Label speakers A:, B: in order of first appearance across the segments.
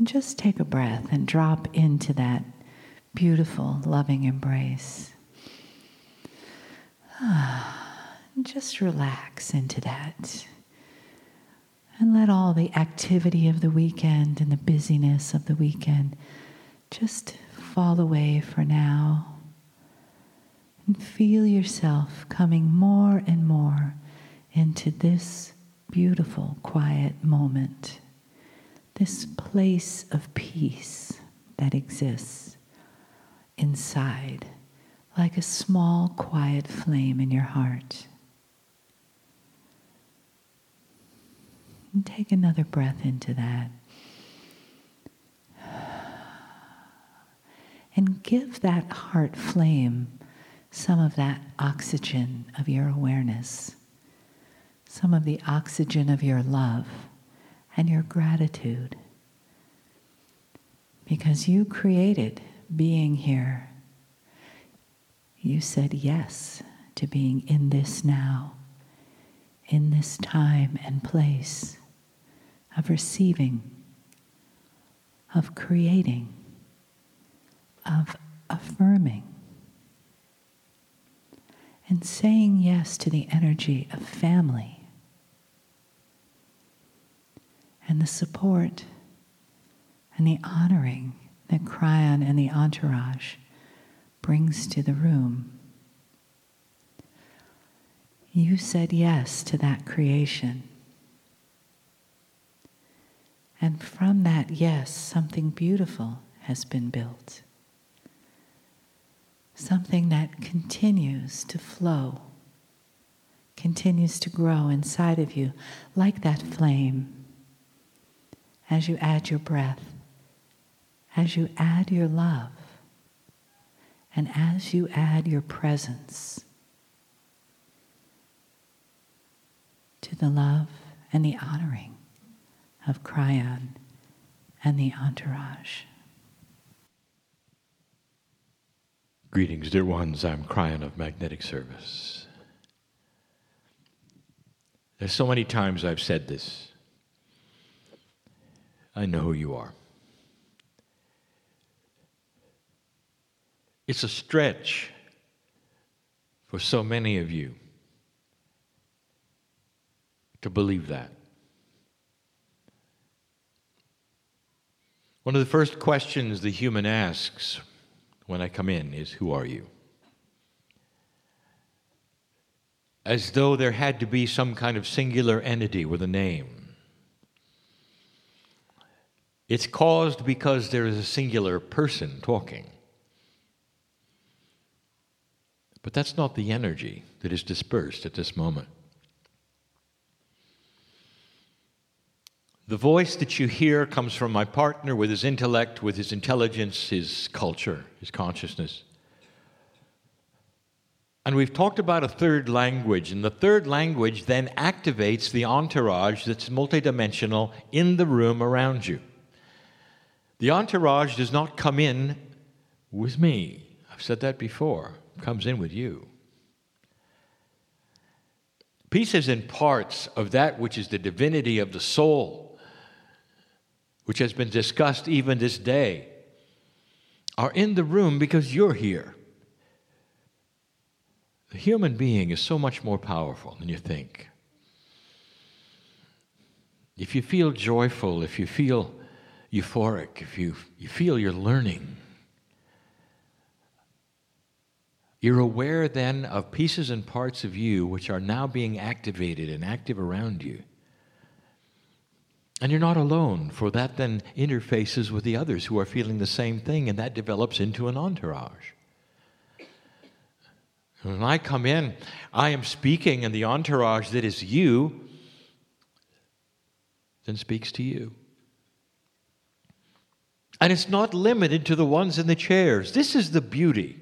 A: And just take a breath and drop into that beautiful, loving embrace. And just relax into that. And let all the activity of the weekend and the busyness of the weekend just fall away for now. And feel yourself coming more and more into this beautiful, quiet moment. This place of peace that exists inside, like a small, quiet flame in your heart. And take another breath into that. And give that heart flame some of that oxygen of your awareness, some of the oxygen of your love and your gratitude. Because you created being here. You said yes to being in this now, in this time and place of receiving, of creating, of affirming, and saying yes to the energy of family and the support and the honoring that Kryon and the entourage brings to the room. You said yes to that creation. And from that yes, something beautiful has been built. Something that continues to flow, continues to grow inside of you like that flame. As you add your breath, as you add your love, and as you add your presence to the love and the honoring of Kryon and the entourage.
B: Greetings, dear ones. I'm Kryon of Magnetic Service. There's so many times I've said this. I know who you are. It's a stretch for so many of you to believe that. One of the first questions the human asks when I come in is, who are you? As though there had to be some kind of singular entity with a name. It's caused because there is a singular person talking. But that's not the energy that is dispersed at this moment. The voice that you hear comes from my partner with his intellect, with his intelligence, his culture, his consciousness. And we've talked about a third language, and the third language then activates the entourage that's multidimensional in the room around you. The entourage does not come in with me. I've said that before. It comes in with you. Pieces and parts of that which is the divinity of the soul, which has been discussed even this day, are in the room because you're here. The human being is so much more powerful than you think. If you feel joyful, if you feel euphoric, if you feel you're learning, you're aware then of pieces and parts of you which are now being activated and active around you. And you're not alone, for that then interfaces with the others who are feeling the same thing, and that develops into an entourage. When I come in, I am speaking, and the entourage that is you then speaks to you. And it's not limited to the ones in the chairs. This is the beauty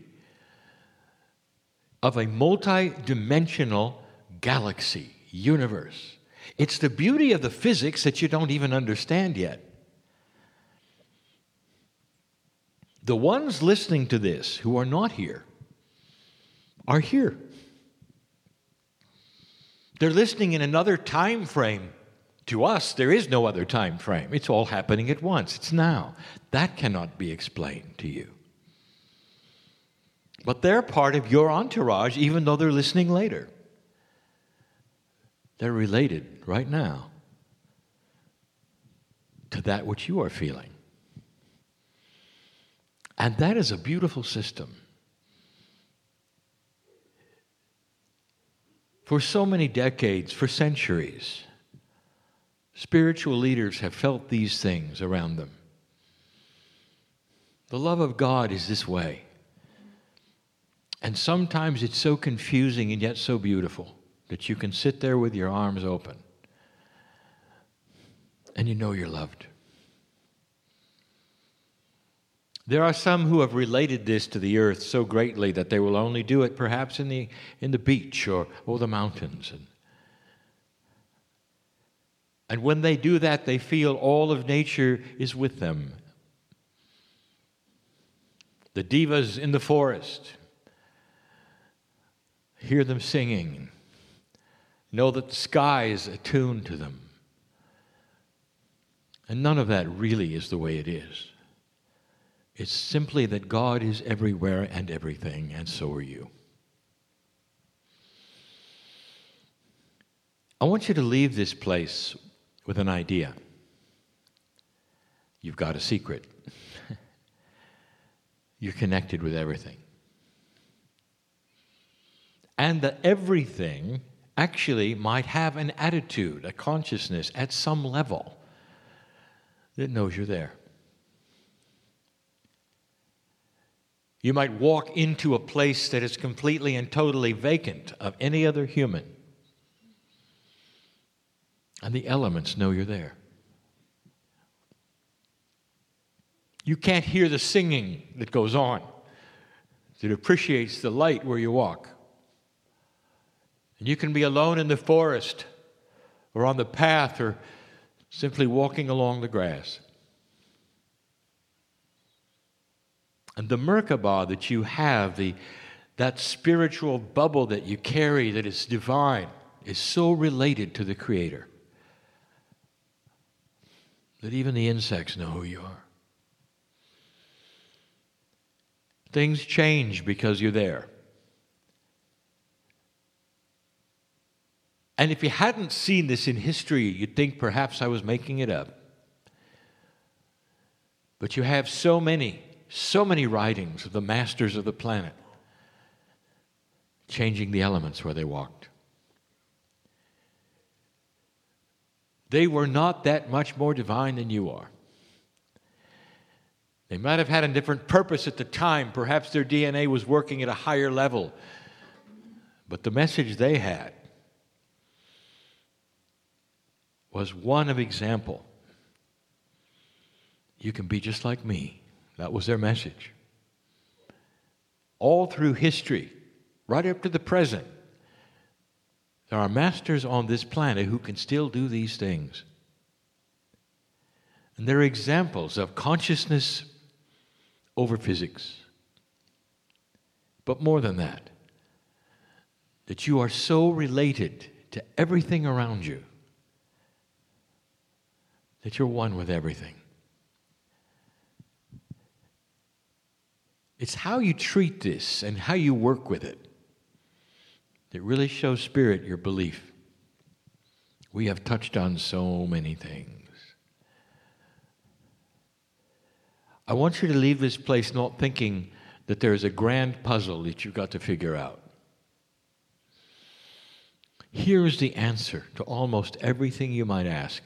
B: of a multi-dimensional galaxy, universe. It's the beauty of the physics that you don't even understand yet. The ones listening to this who are not here are here. They're listening in another time frame To us, there is no other time frame. It's all happening at once. It's now. That cannot be explained to you. But they're part of your entourage, even though they're listening later. They're related right now to that which you are feeling. And that is a beautiful system. For so many decades, for centuries, spiritual leaders have felt these things around them. The love of God is this way. And sometimes it's so confusing and yet so beautiful that you can sit there with your arms open and you know you're loved. There are some who have related this to the earth so greatly that they will only do it perhaps in the beach or the mountains. And when they do that, they feel all of nature is with them. The divas in the forest, hear them singing, know that the sky is attuned to them. And none of that really is the way it is. It's simply that God is everywhere and everything, and so are you. I want you to leave this place with an idea. You've got a secret. You're connected with everything. And that everything actually might have an attitude, a consciousness at some level that knows you're there. You might walk into a place that is completely and totally vacant of any other human, and the elements know you're there. You can't hear the singing that goes on, that appreciates the light where you walk. And you can be alone in the forest or on the path or simply walking along the grass. And the Merkabah that you have, that spiritual bubble that you carry that is divine, is so related to the Creator that even the insects know who you are. Things change because you're there. And if you hadn't seen this in history, you'd think perhaps I was making it up. But you have so many writings of the masters of the planet changing the elements where they walked. They were not that much more divine than you are. They might have had a different purpose at the time. Perhaps their DNA was working at a higher level. But the message they had was one of example. You can be just like me. That was their message. All through history, right up to the present, there are masters on this planet who can still do these things. And they're examples of consciousness over physics. But more than that you are so related to everything around you that you're one with everything. It's how you treat this and how you work with it that really shows Spirit your belief. We have touched on so many things. I want you to leave this place not thinking that there's a grand puzzle that you've got to figure out. Here's the answer to almost everything you might ask.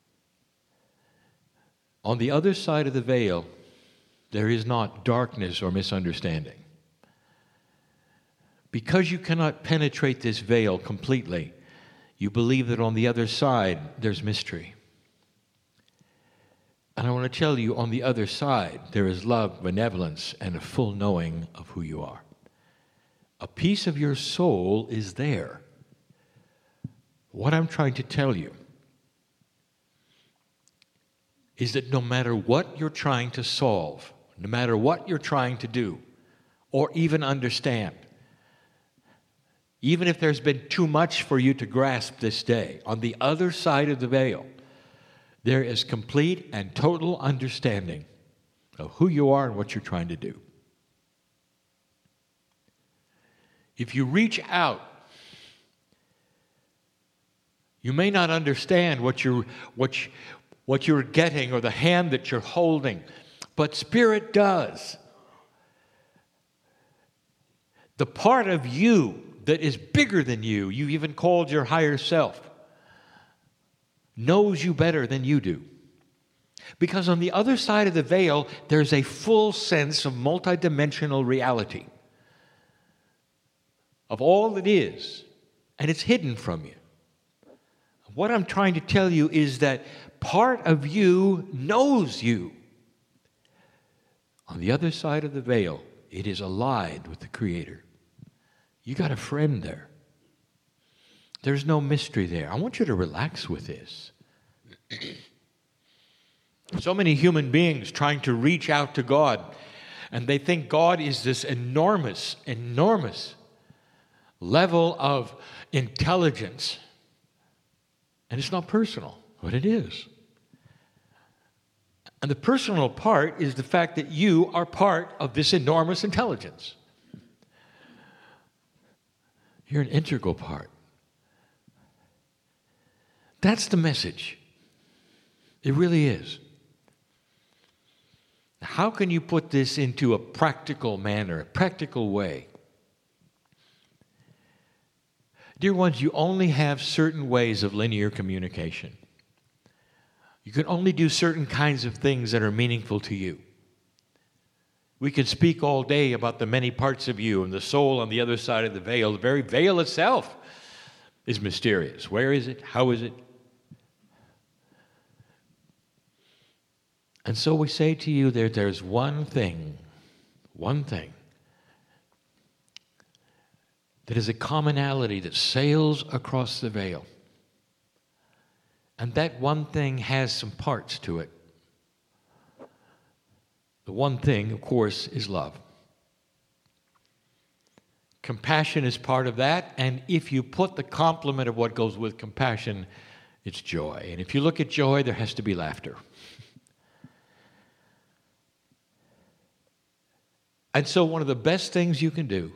B: On the other side of the veil, there is not darkness or misunderstanding. Because you cannot penetrate this veil completely, you believe that on the other side there's mystery. And I want to tell you, on the other side, there is love, benevolence, and a full knowing of who you are. A piece of your soul is there. What I'm trying to tell you is that no matter what you're trying to solve, no matter what you're trying to do, or even understand, even if there's been too much for you to grasp this day, on the other side of the veil, there is complete and total understanding of who you are and what you're trying to do. If you reach out, you may not understand what you're getting or the hand that you're holding, but Spirit does. The part of you that is bigger than you even called your higher self, knows you better than you do. Because on the other side of the veil, there's a full sense of multidimensional reality, of all that is, and it's hidden from you. What I'm trying to tell you is that part of you knows you. On the other side of the veil, it is allied with the Creator. You got a friend there. There's no mystery there. I want you to relax with this. So many human beings trying to reach out to God, and they think God is this enormous, enormous level of intelligence. And it's not personal, but it is. And the personal part is the fact that you are part of this enormous intelligence. You're an integral part. That's the message. It really is. How can you put this into a practical manner, a practical way? Dear ones, you only have certain ways of linear communication. You can only do certain kinds of things that are meaningful to you. We could speak all day about the many parts of you and the soul on the other side of the veil. The very veil itself is mysterious. Where is it? How is it? And so we say to you that there's one thing that is a commonality that sails across the veil. And that one thing has some parts to it. The one thing, of course, is love. Compassion is part of that, and if you put the complement of what goes with compassion, it's joy. And if you look at joy, there has to be laughter. And so one of the best things you can do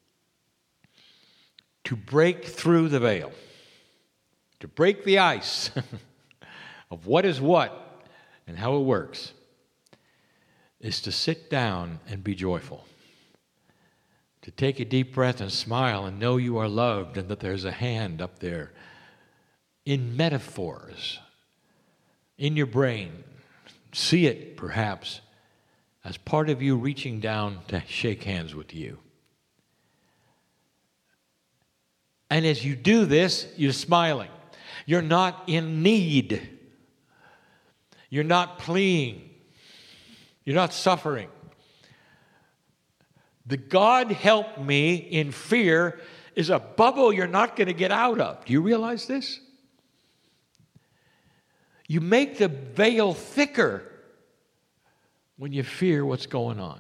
B: to break through the veil, to break the ice of what is what and how it works, is to sit down and be joyful. To take a deep breath and smile and know you are loved and that there's a hand up there in metaphors, in your brain. See it, perhaps, as part of you reaching down to shake hands with you. And as you do this, you're smiling. You're not in need. You're not pleading. You're not suffering. The God help me in fear is a bubble you're not going to get out of. Do you realize this? You make the veil thicker when you fear what's going on.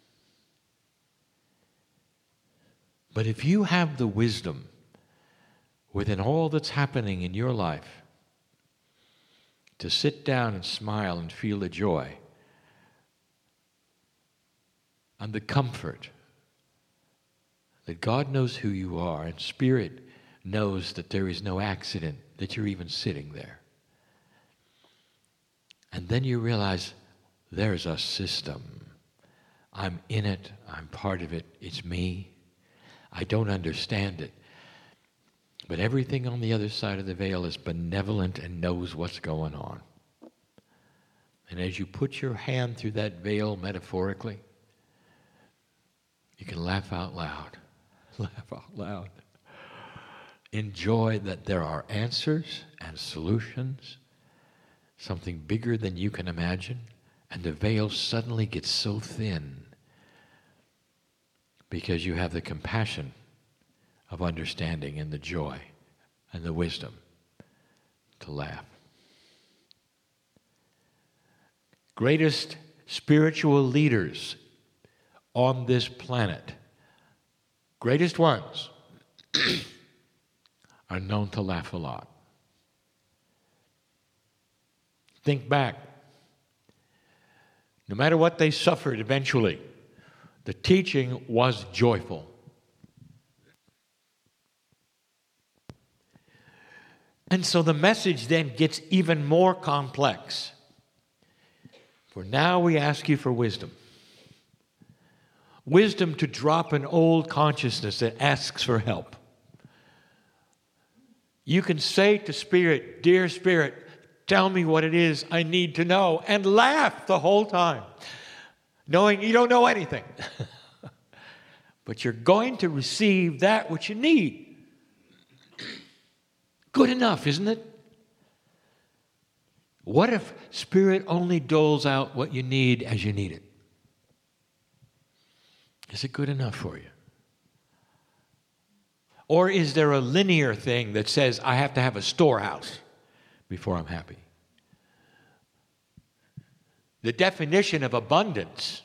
B: But if you have the wisdom within all that's happening in your life to sit down and smile and feel the joy and the comfort that God knows who you are and Spirit knows that there is no accident that you're even sitting there. And then you realize there's a system. I'm in it. I'm part of it. It's me. I don't understand it. But everything on the other side of the veil is benevolent and knows what's going on. And as you put your hand through that veil metaphorically, you can laugh out loud. Laugh out loud. Enjoy that there are answers and solutions, something bigger than you can imagine, and the veil suddenly gets so thin because you have the compassion of understanding and the joy and the wisdom to laugh. Greatest spiritual leaders on this planet, greatest ones, are known to laugh a lot. Think back. No matter what they suffered eventually, the teaching was joyful. And so the message then gets even more complex. For now we ask you for wisdom. Wisdom to drop an old consciousness that asks for help. You can say to Spirit, "Dear Spirit, tell me what it is I need to know," and laugh the whole time, knowing you don't know anything. But you're going to receive that which you need. Good enough, isn't it? What if Spirit only doles out what you need as you need it? Is it good enough for you? Or is there a linear thing that says I have to have a storehouse before I'm happy? The definition of abundance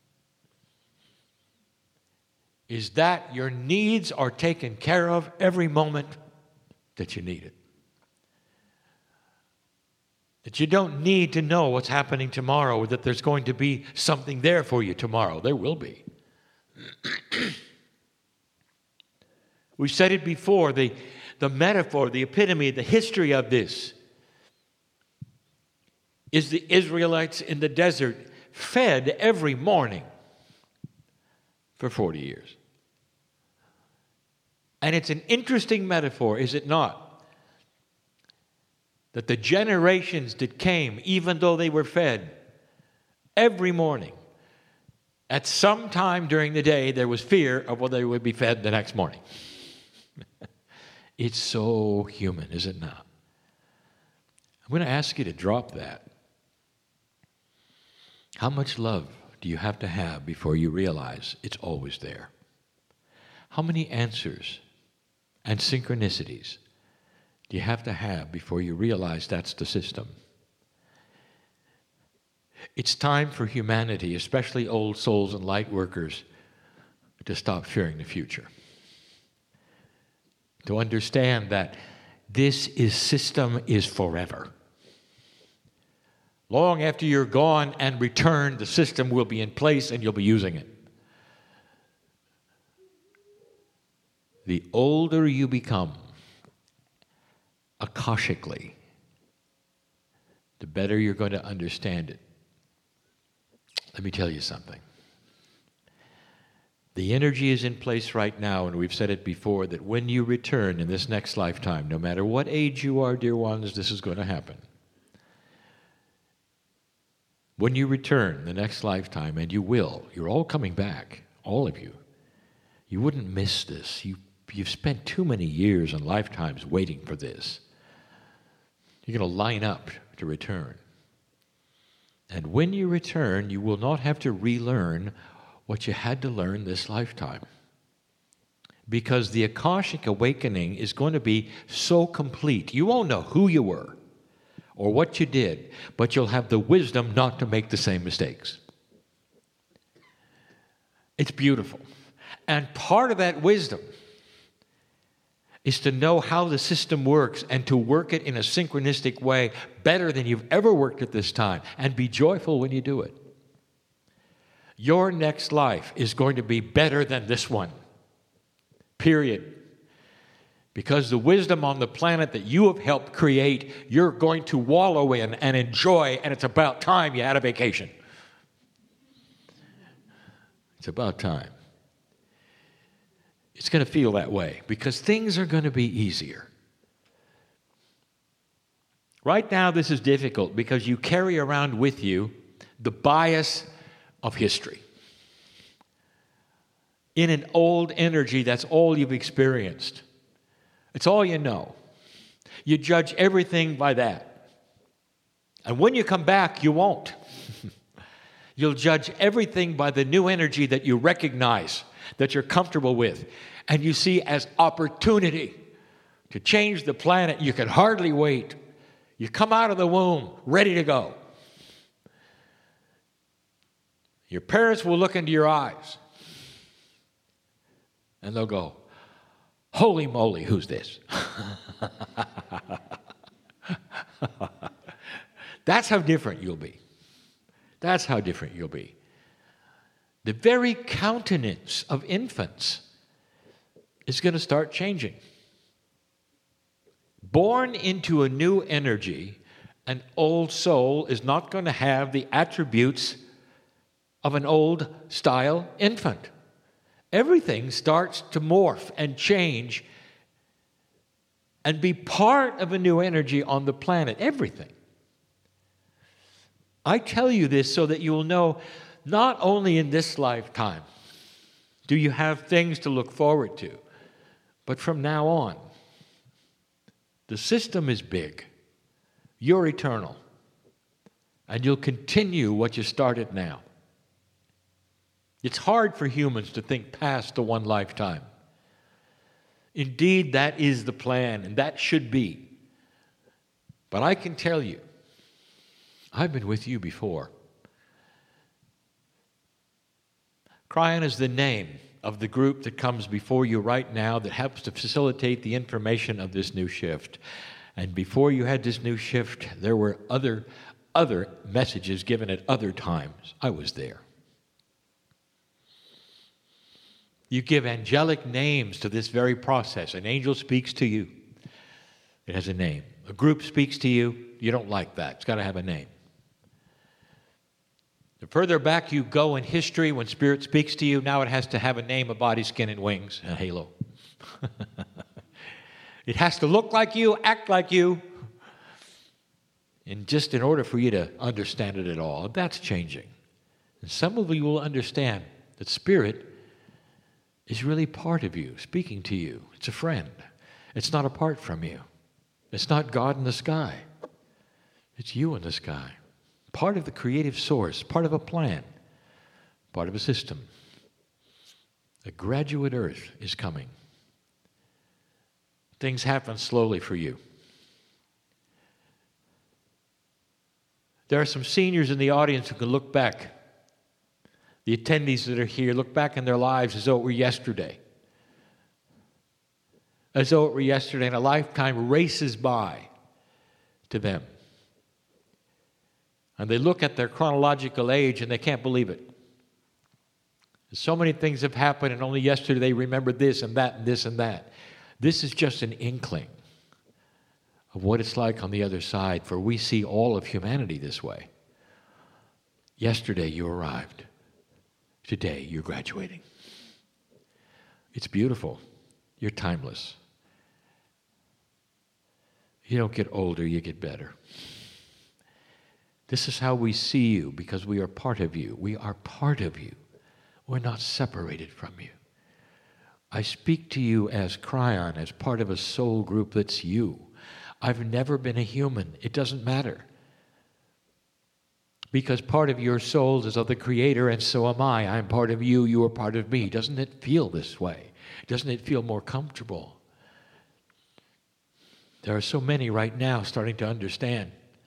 B: is that your needs are taken care of every moment that you need it. That you don't need to know what's happening tomorrow, or that there's going to be something there for you tomorrow. There will be. We've said it before, the metaphor, the epitome, the history of this is the Israelites in the desert fed every morning for 40 years. And it's an interesting metaphor, is it not? That the generations that came, even though they were fed every morning, at some time during the day, there was fear of whether they would be fed the next morning. It's so human, is it not? I'm going to ask you to drop that. How much love do you have to have before you realize it's always there? How many answers and synchronicities do you have to have before you realize that's the system? It's time for humanity, especially old souls and light workers, to stop fearing the future. To understand that this system is forever. Long after you're gone and returned, the system will be in place and you'll be using it. The older you become, akashically, the better you're going to understand it. Let me tell you something. The energy is in place right now, and we've said it before, that when you return in this next lifetime, no matter what age you are, dear ones, this is going to happen. When you return the next lifetime, and you will, you're all coming back, all of you. You wouldn't miss this. You've spent too many years and lifetimes waiting for this. You're going to line up to return. And when you return, you will not have to relearn what you had to learn this lifetime. Because the Akashic awakening is going to be so complete. You won't know who you were or what you did, but you'll have the wisdom not to make the same mistakes. It's beautiful. And part of that wisdom is to know how the system works and to work it in a synchronistic way better than you've ever worked at this time, and be joyful when you do it. Your next life is going to be better than this one. Period. Because the wisdom on the planet that you have helped create, you're going to wallow in and enjoy, and it's about time you had a vacation. It's about time. It's going to feel that way because things are going to be easier. Right now, this is difficult because you carry around with you the bias of history. In an old energy, that's all you've experienced. It's all you know. You judge everything by that. And when you come back, you won't. You'll judge everything by the new energy that you recognize, that you're comfortable with, and you see as opportunity to change the planet. You can hardly wait. You come out of the womb ready to go. Your parents will look into your eyes and they'll go, Holy moly, who's this? That's how different you'll be. That's how different you'll be. The very countenance of infants is going to start changing. Born into a new energy, an old soul is not going to have the attributes of an old-style infant. Everything starts to morph and change and be part of a new energy on the planet. Everything. I tell you this so that you will know not only in this lifetime do you have things to look forward to, but from now on. The system is big. You're eternal. And you'll continue what you started now. It's hard for humans to think past the one lifetime. Indeed, that is the plan, and that should be. But I can tell you, I've been with you before. Kryon is the name of the group that comes before you right now that helps to facilitate the information of this new shift. And before you had this new shift, there were other messages given at other times. I was there. You give angelic names to this very process. An angel speaks to you. It has a name. A group speaks to you. You don't like that. It's got to have a name. The further back you go in history, when Spirit speaks to you, now it has to have a name, a body, skin, and wings, a halo. It has to look like you, act like you, and just in order for you to understand it at all. That's changing. And some of you will understand that Spirit is really part of you, speaking to you. It's a friend. It's not apart from you. It's not God in the sky. It's you in the sky. Part of the creative source, part of a plan, part of a system. A graduate earth is coming. Things happen slowly for you. There are some seniors in the audience who can look back. The attendees that are here look back in their lives as though it were yesterday. As though it were yesterday, and a lifetime races by to them. And they look at their chronological age and they can't believe it. So many things have happened, and only yesterday they remembered this and that and this and that. This is just an inkling of what it's like on the other side, for we see all of humanity this way. Yesterday you arrived. Today you're graduating. It's beautiful. You're timeless. You don't get older, you get better. This is how we see you, because we are part of you. We are part of you. We're not separated from you. I speak to you as Kryon, as part of a soul group that's you. I've never been a human. It doesn't matter. Because part of your soul is of the Creator, and so am I. I'm part of you, you are part of me. Doesn't it feel this way? Doesn't it feel more comfortable? There are so many right now starting to understand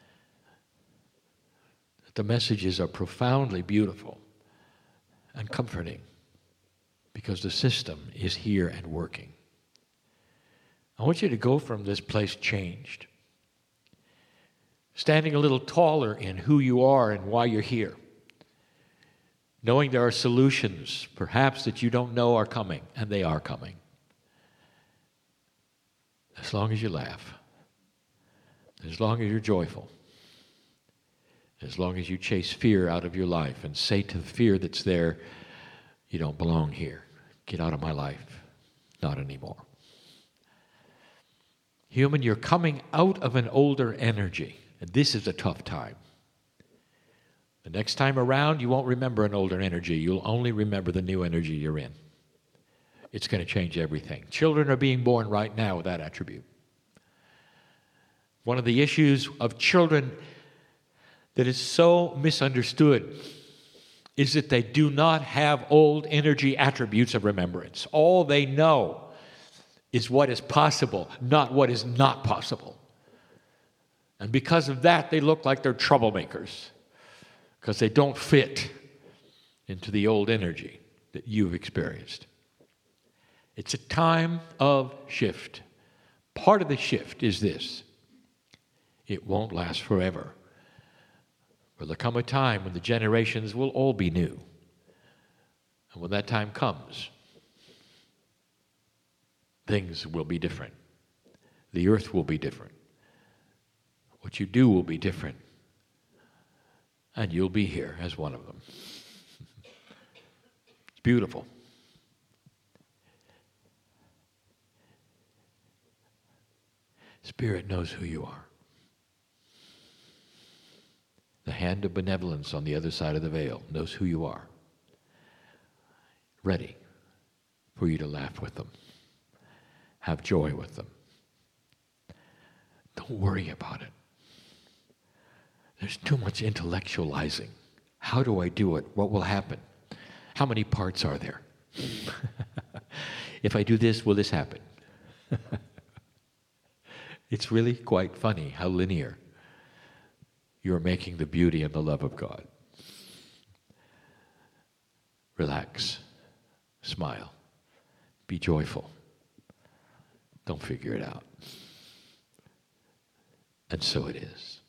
B: that the messages are profoundly beautiful and comforting, because the system is here and working. I want you to go from this place changed, standing a little taller in who you are and why you're here, knowing there are solutions, perhaps that you don't know are coming, and they are coming. As long as you laugh, as long as you're joyful, as long as you chase fear out of your life and say to the fear that's there, you don't belong here. Get out of my life. Not anymore. Human, you're coming out of an older energy, and this is a tough time. The next time around, you won't remember an older energy. You'll only remember the new energy you're in. It's going to change everything. Children are being born right now with that attribute. One of the issues of children that is so misunderstood is that they do not have old energy attributes of remembrance. All they know is what is possible, not what is not possible. And because of that, they look like they're troublemakers, because they don't fit into the old energy that you've experienced. It's a time of shift. Part of the shift is this: it won't last forever. There'll come a time when the generations will all be new. And when that time comes, things will be different. The earth will be different. What you do will be different. And you'll be here as one of them. It's beautiful. Spirit knows who you are. The hand of benevolence on the other side of the veil knows who you are. Ready for you to laugh with them. Have joy with them. Don't worry about it. There's too much intellectualizing. How do I do it? What will happen? How many parts are there? If I do this, will this happen? It's really quite funny how linear you're making the beauty and the love of God. Relax. Smile. Be joyful. Don't figure it out. And so it is.